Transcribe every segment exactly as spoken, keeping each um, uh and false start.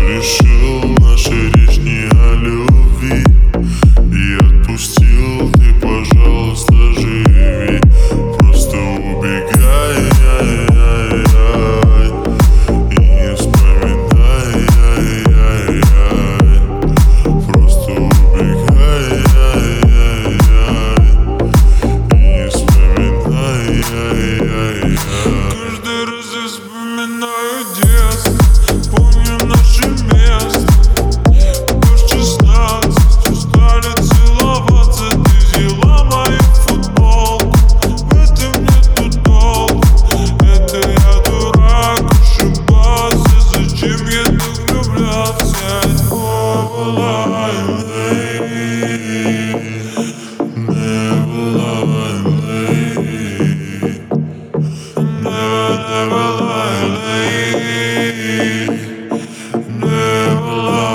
решил, наша речь не о любви. И отпустил, ты, пожалуйста, живи. Просто убегай, ай, ай, ай, и не вспоминай, ай, ай, ай. Просто убегай, ай, ай, ай, и не вспоминай, ай, ай, ай. Каждый раз я вспоминаю детство, помню наше место. В шестнадцать устали целоваться, ты взяла мою футболку. В этом нету толку, это я дурак, ошибался. Зачем я так влюблялся? Never lie, never lie, never lie, never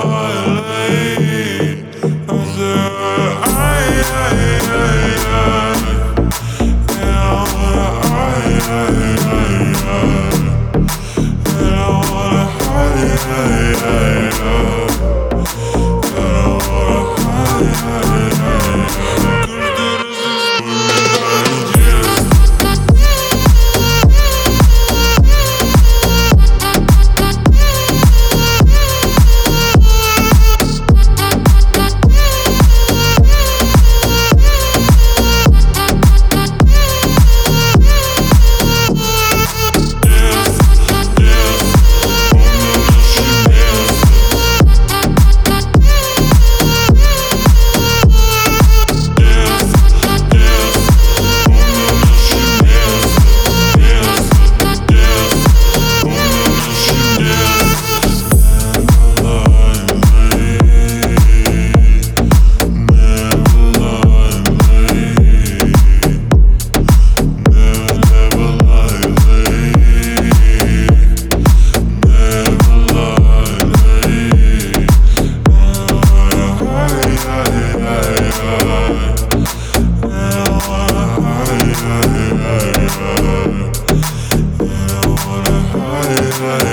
lie. I said, ay, ay, ay, ay. And I wanna, ay, ay, ay, ay. And I wanna, ay, ay, ay, ay. And I wanna, ay, ay, ay, ay. Каждый раз я вспоминаю детство. I